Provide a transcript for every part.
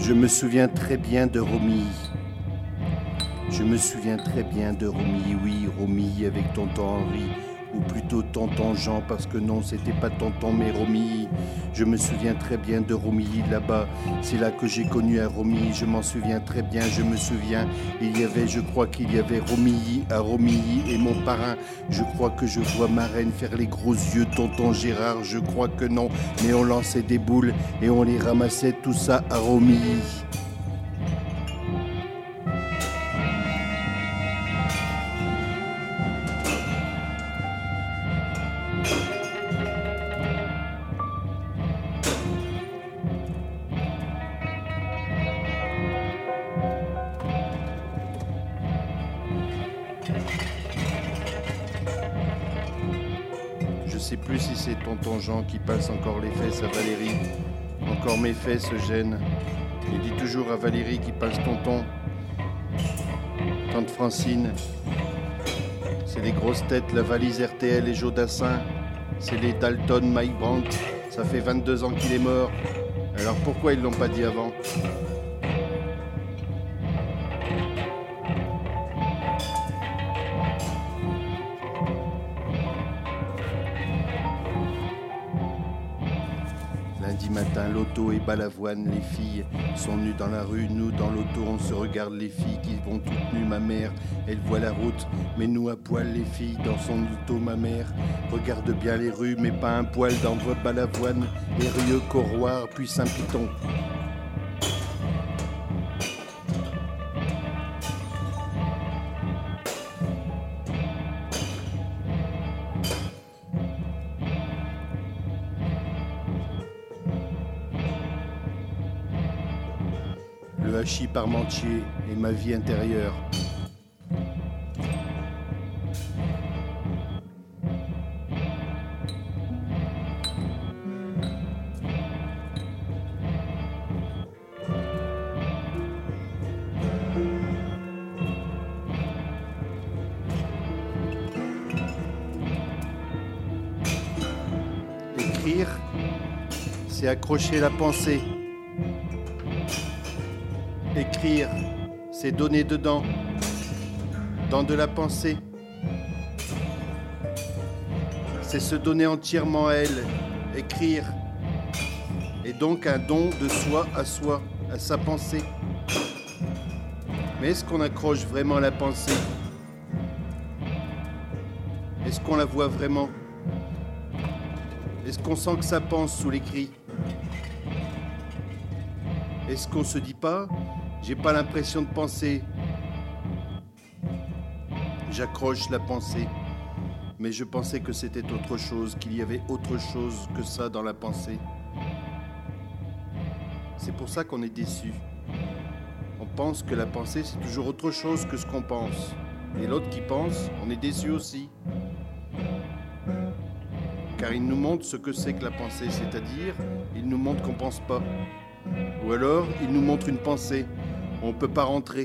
Je me souviens très bien de Romy. Je me souviens très bien de Romy, oui, Romy avec tonton Henri, ou plutôt tonton Jean, parce que non, c'était pas tonton, mais Romy. Je me souviens très bien de Romy, là-bas, c'est là que j'ai connu à Romy, je m'en souviens très bien, je me souviens, je crois qu'il y avait Romy à Romy et mon parrain, je crois que je vois ma reine faire les gros yeux, tonton Gérard, je crois que non, mais on lançait des boules et on les ramassait, tout ça à Romy. Je sais plus si c'est tonton Jean qui passe encore les fesses à Valérie. Encore mes fesses se gênent. Il dit toujours à Valérie qui passe tonton. Tante Francine. C'est les grosses têtes, la valise RTL et Jodassin. C'est les Dalton Mike Brandt. Ça fait 22 ans qu'il est mort. Alors pourquoi ils l'ont pas dit avant ? Lundi matin, l'auto et Balavoine, les filles sont nues dans la rue, nous dans l'auto, on se regarde les filles qui vont toutes nues, ma mère, elle voit la route, mais nous à poil les filles dans son auto, ma mère, regarde bien les rues, mais pas un poil dans votre Balavoine, Hérieux, Corroir, puis Saint-Piton. Le hachis parmentier et ma vie intérieure. Écrire, c'est accrocher la pensée. Écrire, c'est donner dedans, dans de la pensée. C'est se donner entièrement à elle, écrire. Et donc un don de soi, à sa pensée. Mais est-ce qu'on accroche vraiment la pensée ? Est-ce qu'on la voit vraiment ? Est-ce qu'on sent que ça pense sous l'écrit ? Est-ce qu'on se dit pas ? J'ai pas l'impression de penser. J'accroche la pensée. Mais je pensais que c'était autre chose, qu'il y avait autre chose que ça dans la pensée. C'est pour ça qu'on est déçu. On pense que la pensée, c'est toujours autre chose que ce qu'on pense. Et l'autre qui pense, on est déçu aussi. Car il nous montre ce que c'est que la pensée, c'est-à-dire, il nous montre qu'on pense pas. Ou alors, il nous montre une pensée. On ne peut pas rentrer.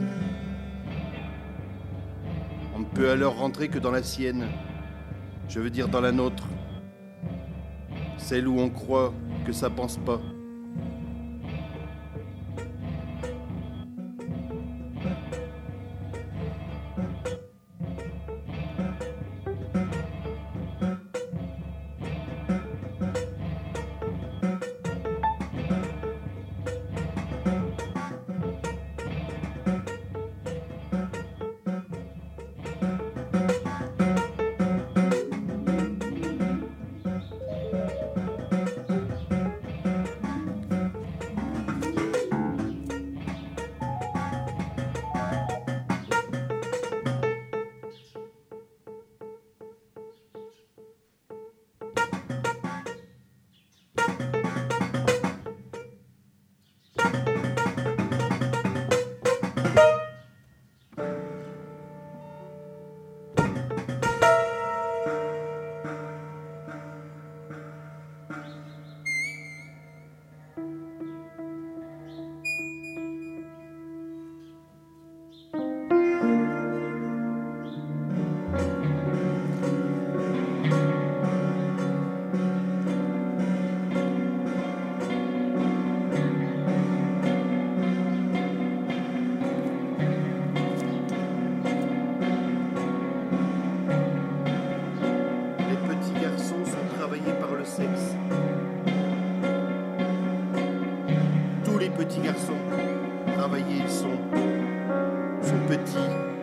On ne peut alors rentrer que dans la sienne. Je veux dire dans la nôtre. Celle où on croit que ça pense pas.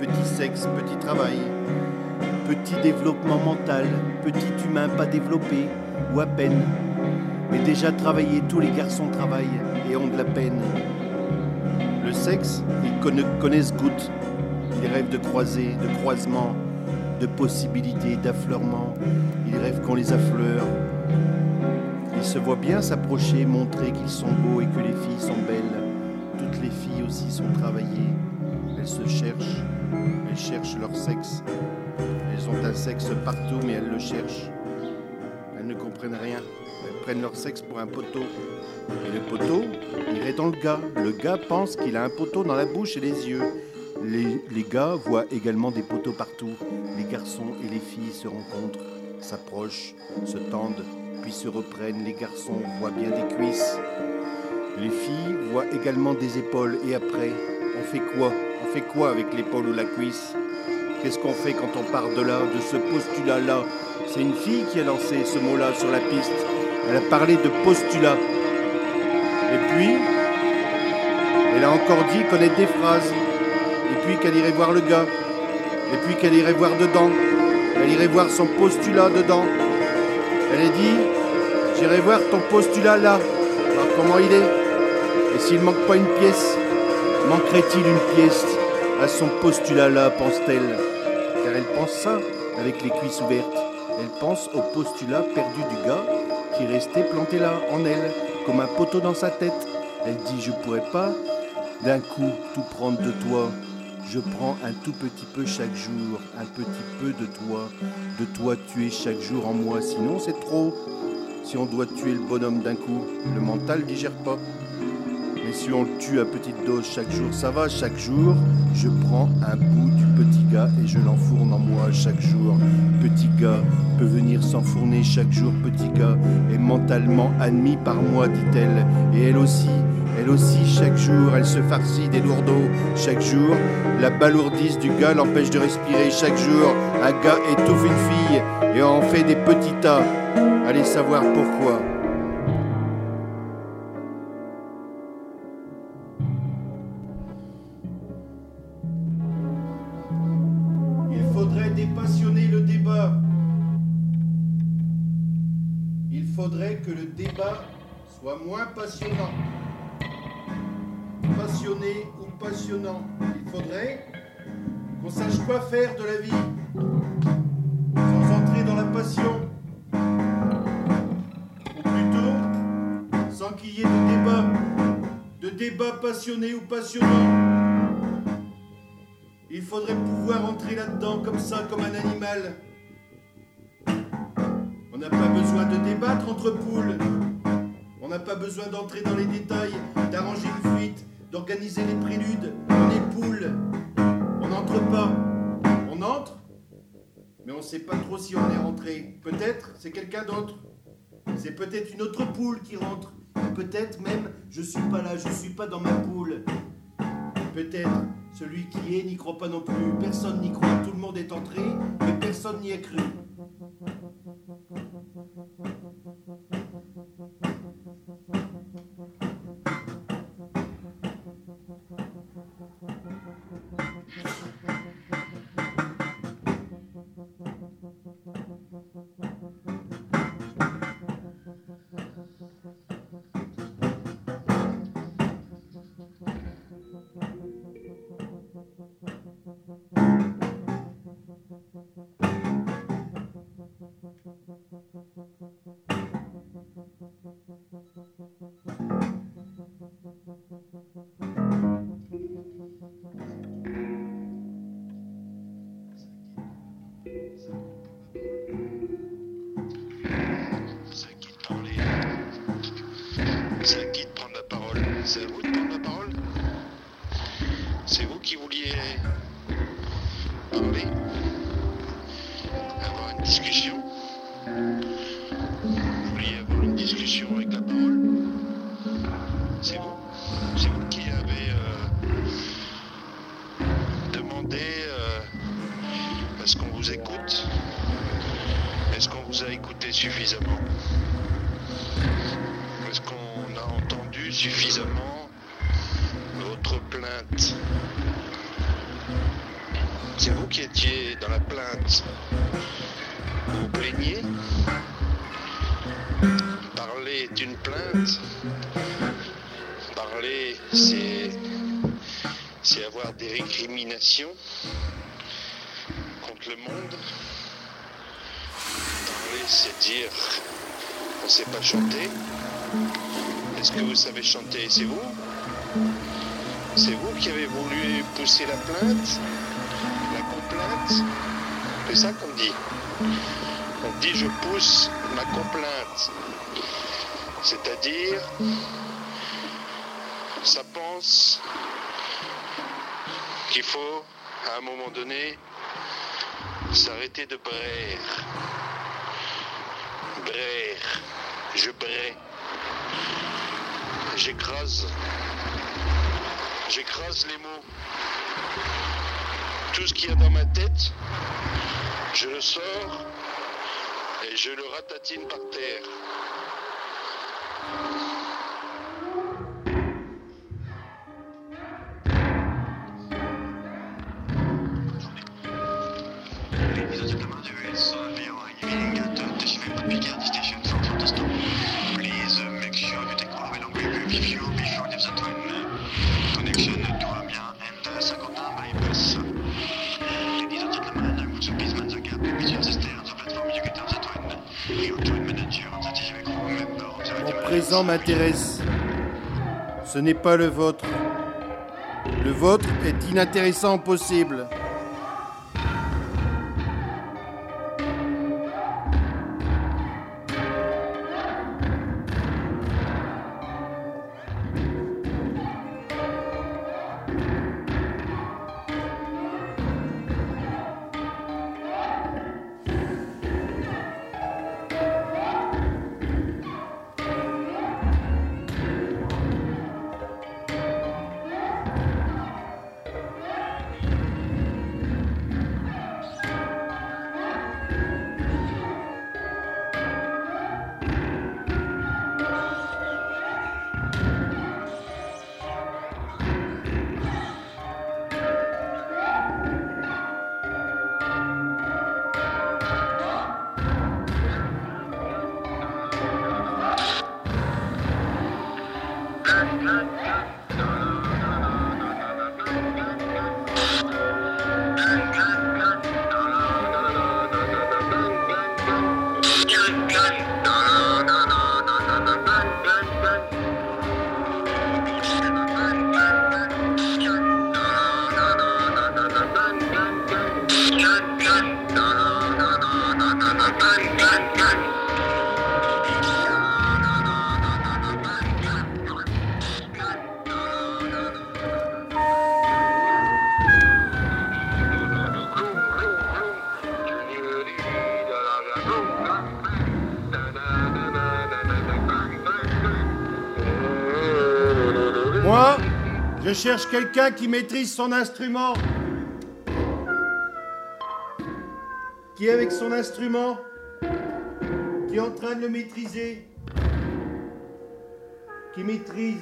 petit sexe, petit travail, petit développement mental, petit humain pas développé, ou à peine. Mais déjà travaillé, tous les garçons travaillent et ont de la peine. Le sexe, ils connaissent goutte. Ils rêvent de croiser, de croisement, de possibilités, d'affleurement. Ils rêvent qu'on les affleure. Ils se voient bien s'approcher, montrer qu'ils sont beaux et que les filles sont belles. Toutes les filles aussi sont travaillées. Elles se cherchent. Elles cherchent leur sexe. Elles ont un sexe partout, mais elles le cherchent. Elles ne comprennent rien. Elles prennent leur sexe pour un poteau. Et le poteau irait dans le gars. Le gars pense qu'il a un poteau dans la bouche et les yeux. Les gars voient également des poteaux partout. Les garçons et les filles se rencontrent, s'approchent, se tendent, puis se reprennent. Les garçons voient bien des cuisses. Les filles voient également des épaules. Et après, on fait quoi ? On fait quoi avec l'épaule ou la cuisse ? Qu'est-ce qu'on fait quand on part de là, de ce postulat-là ? C'est une fille qui a lancé ce mot-là sur la piste. Elle a parlé de postulat. Et puis, elle a encore dit connaître des phrases. Et puis qu'elle irait voir le gars. Et puis qu'elle irait voir dedans. Elle irait voir son postulat dedans. Elle a dit, j'irai voir ton postulat là. Alors comment il est ? Et s'il ne manque pas une pièce, manquerait-il une pièce à son postulat là, pense-t-elle ? Car elle pense ça avec les cuisses ouvertes. Elle pense au postulat perdu du gars qui restait planté là, en elle, comme un poteau dans sa tête. Elle dit, je pourrais pas d'un coup tout prendre de toi. Je prends un tout petit peu chaque jour, un petit peu de toi tuer chaque jour en moi, sinon c'est trop. Si on doit tuer le bonhomme d'un coup, le mental digère pas. Mais si on le tue à petite dose chaque jour, ça va, chaque jour, je prends un bout du petit gars et je l'enfourne en moi chaque jour. Petit gars peut venir s'enfourner chaque jour, petit gars est mentalement admis par moi, dit-elle, et elle aussi, chaque jour, elle se farcit des lourdeaux. Chaque jour, la balourdise du gars l'empêche de respirer. Chaque jour, un gars étouffe une fille et en fait des petits tas. Allez savoir pourquoi. Il faudrait dépassionner le débat. Il faudrait que le débat soit moins passionnant. Passionné ou passionnant. Il faudrait qu'on sache quoi faire de la vie sans entrer dans la passion. Ou plutôt, sans qu'il y ait de débat passionné ou passionnant. Il faudrait pouvoir entrer là-dedans comme ça, comme un animal. On n'a pas besoin de débattre entre poules. On n'a pas besoin d'entrer dans les détails, d'arranger une fuite, d'organiser les préludes. On est poule. On n'entre pas. On entre, mais on ne sait pas trop si on est rentré. Peut-être c'est quelqu'un d'autre. C'est peut-être une autre poule qui rentre. Peut-être même je suis pas là, je suis pas dans ma poule. Peut-être celui qui est n'y croit pas non plus. Personne n'y croit. Tout le monde est entré, mais personne n'y a cru. C'est à qui de prendre la parole? C'est à vous de prendre la parole? C'est vous qui vouliez parler? Avoir une discussion? Vous vouliez avoir une discussion avec la parole? C'est vous qui avez demandé à ce qu'on vous écoute? Est-ce qu'on vous a écouté suffisamment? Est-ce qu'on a entendu suffisamment votre plainte? C'est vous qui étiez dans la plainte. Vous vous plaignez. Parler est une plainte. Parler, c'est avoir des récriminations contre le monde. Parler, c'est dire on ne sait pas chanter. Est-ce que vous savez chanter? C'est vous? C'est vous qui avez voulu pousser la plainte, la complainte? C'est ça qu'on dit. On dit je pousse ma complainte. C'est-à-dire, ça pense qu'il faut, à un moment donné, s'arrêter de braire. Braire. Je brais. J'écrase les mots. Tout ce qu'il y a dans ma tête, je le sors et je le ratatine par terre. Mon présent m'intéresse. Ce n'est pas le vôtre. Le vôtre est inintéressant possible. Moi, je cherche quelqu'un qui maîtrise son instrument. Qui est avec son instrument, qui est en train de le maîtriser, qui maîtrise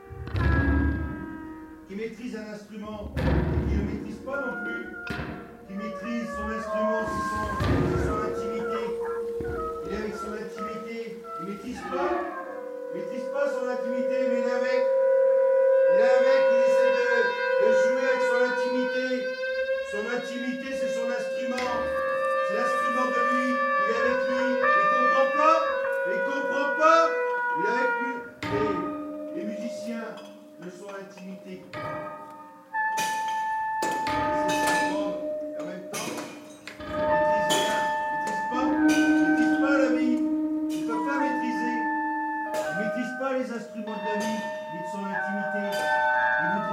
un instrument, qui ne le maîtrise pas non plus, qui maîtrise son instrument, c'est son intimité. Il est avec son intimité, il maîtrise pas son intimité, mais il est avec, il essaie de jouer avec son intimité. Son intimité, c'est son instrument. C'est l'instrument de lui, il est avec lui, il comprend pas, il est avec lui. Les musiciens de son intimité. C'est sa forme, et en même temps, ils maîtrisent pas la vie, ils ne peuvent pas maîtriser. Ils ne maîtrisent pas les instruments de la vie, ni de son intimité. Ils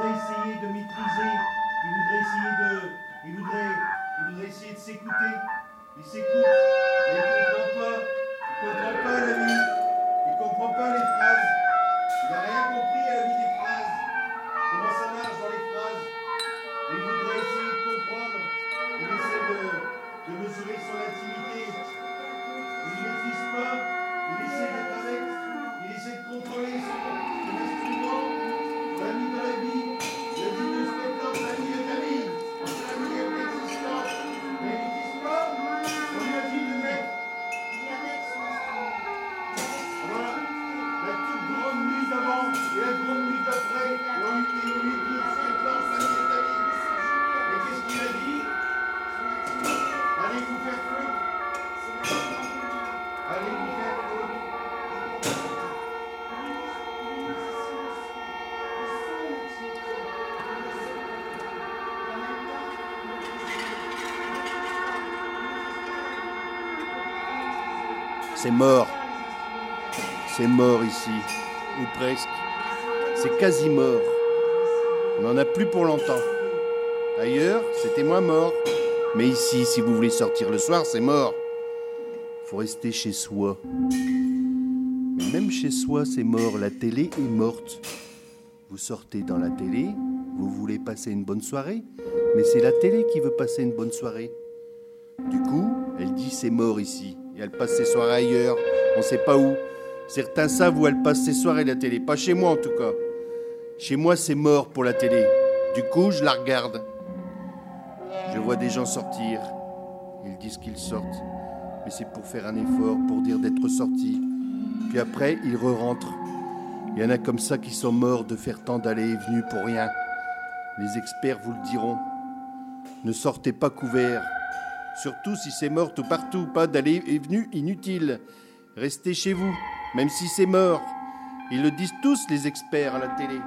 C'est mort. C'est mort ici. Ou presque. C'est quasi mort. On n'en a plus pour longtemps. Ailleurs, c'était moins mort. Mais ici, si vous voulez sortir le soir, c'est mort. Faut rester chez soi. Mais même chez soi, c'est mort. La télé est morte. Vous sortez dans la télé, vous voulez passer une bonne soirée, mais c'est la télé qui veut passer une bonne soirée. Du coup, elle dit c'est mort ici. Et elle passe ses soirées ailleurs. On sait pas où. Certains savent où elle passe ses soirées, la télé. Pas chez moi en tout cas. Chez moi, c'est mort pour la télé. Du coup, je la regarde. Je vois des gens sortir. Ils disent qu'ils sortent. Mais c'est pour faire un effort, pour dire d'être sortis. Puis après, ils re-rentrent. Il y en a comme ça qui sont morts de faire tant d'allées et venues pour rien. Les experts vous le diront. Ne sortez pas couverts. Surtout si c'est mort tout partout. Pas d'allées et venues inutiles. Restez chez vous, même si c'est mort. Ils le disent tous, les experts à la télé.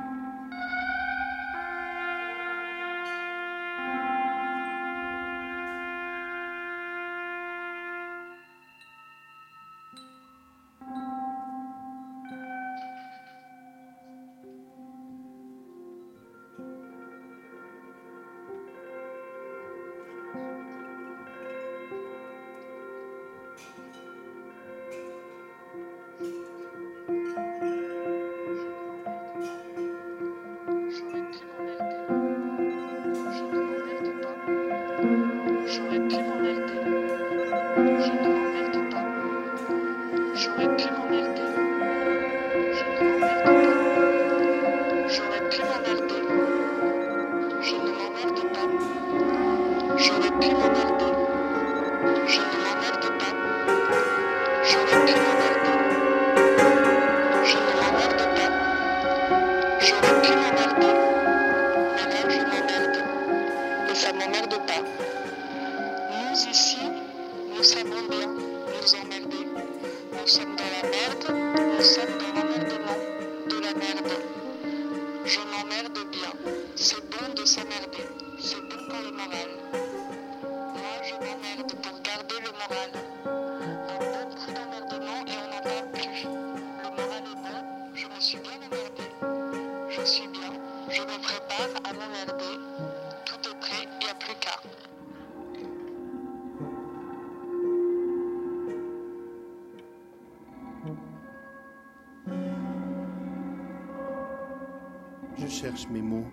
Je cherche mes mots.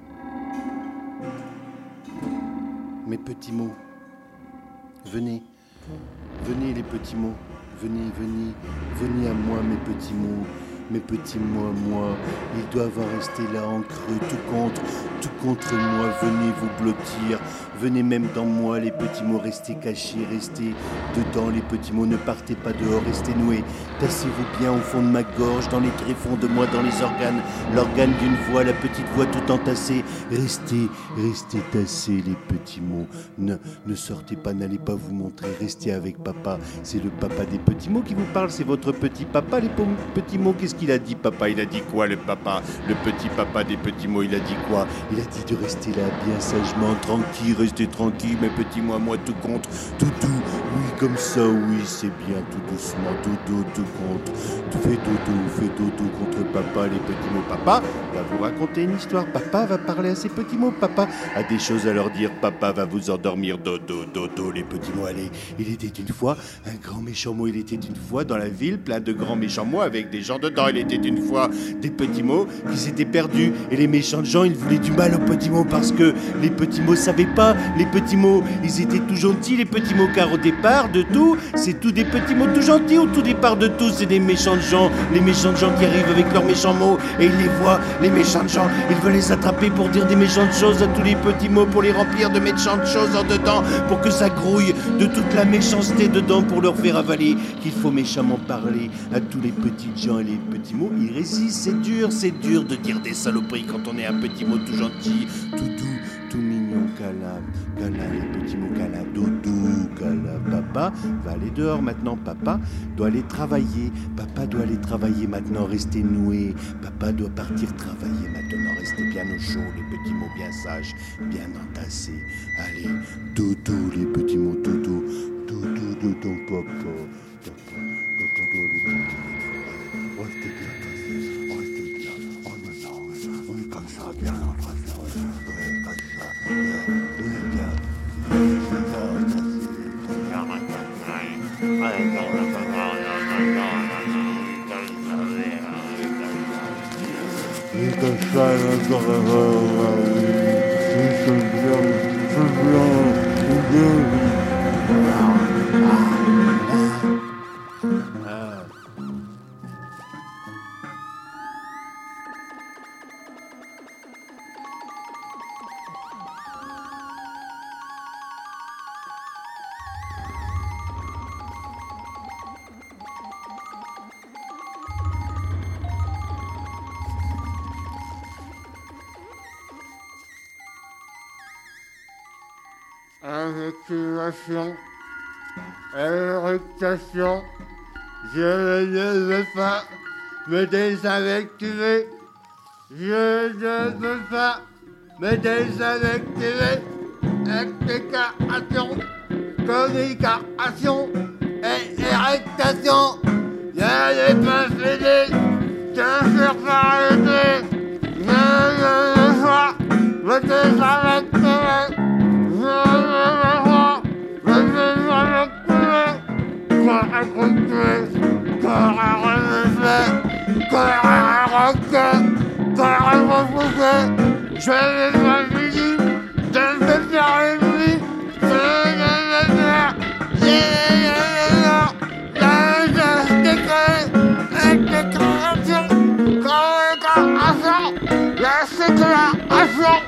Mes petits mots. Venez. Venez les petits mots. Venez, venez. Venez à moi mes petits mots. Mes petits mots à moi. Ils doivent en rester là en creux. Tout contre moi. Venez vous blottir. Venez même dans moi les petits mots. Restez cachés. Restez dedans les petits mots. Ne partez pas dehors. Restez noués. Tassez-vous bien au fond de ma gorge. Dans les tréfonds de moi. Dans les organes. L'organe d'une voix. La petite voix tout entassée. Restez tassés les petits mots. Ne sortez pas. N'allez pas vous montrer. Restez avec papa. C'est le papa des petits mots qui vous parle. C'est votre petit papa. Les petits mots. Qu'est-ce qu'il a dit papa? Il a dit quoi le papa? Le petit papa des petits mots. Il a dit quoi? Il a dit de rester là bien sagement. Tranquille. Restez tranquille mes petits mots à moi. Tout contre. Tout doux. Oui comme ça. Oui c'est bien. Tout doucement. Dodo. Tout contre. Fais dodo contre papa les petits mots. Papa va vous raconter une histoire. Papa va parler à ses petits mots. Papa a des choses à leur dire. Papa va vous endormir. Dodo les petits mots. Allez. Il était une fois un grand méchant mot. Il était une fois dans la ville plein de grands méchants mots avec des gens dedans. Il était une fois des petits mots qui s'étaient perdus. Et les méchants gens, ils voulaient du mal aux petits mots parce que les petits mots savaient pas. Les petits mots, ils étaient tout gentils, les petits mots, car au départ de tout, c'est tout des petits mots tout gentils. Au tout départ de tout, c'est des méchants gens. Les méchants gens qui arrivent avec leurs méchants mots et ils les voient, les méchants gens. Ils veulent les attraper pour dire des méchantes choses à tous les petits mots, pour les remplir de méchantes choses en dedans, pour que ça grouille de toute la méchanceté dedans, pour leur faire avaler qu'il faut méchamment parler à tous les petits gens et les petits mots. Ils résistent, c'est dur de dire des saloperies quand on est un petit mot tout gentil, tout doux, tout mignon. Cala, les petits mots, cala, dodo, cala. Papa va aller dehors maintenant. Papa doit aller travailler. Papa doit aller travailler maintenant. Restez noué. Papa doit partir travailler maintenant. Restez bien au chaud, les petits mots bien sages, bien entassés. Allez, dodo, les petits mots, dodo, dodo, dodo, papa, papa, papa. Évacuation, éructation, je ne veux pas me désinvectiver, je ne veux pas me désinvectiver, explication, communication et éructation, je n'ai pas fini de faire parler, je ne veux pas me désinvectiver. Je n'ai pas fini de me faire lui. La sécréation,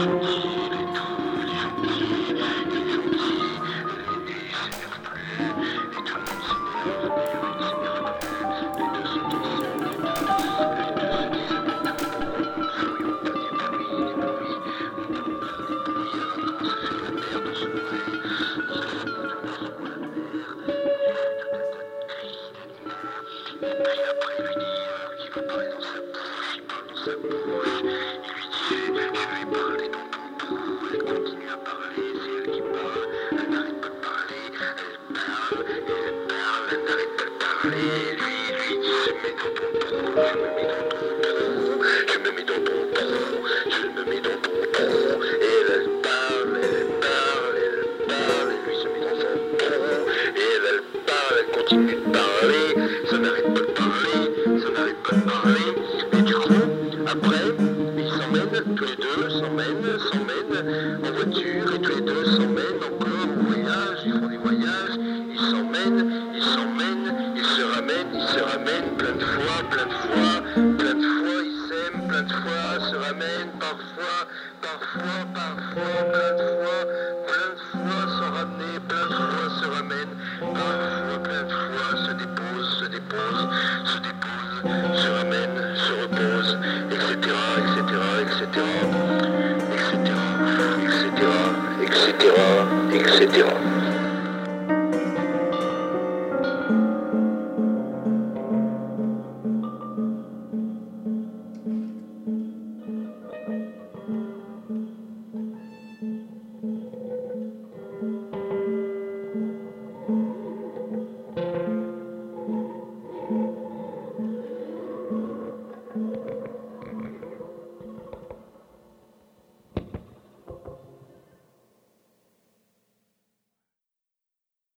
Se dépose,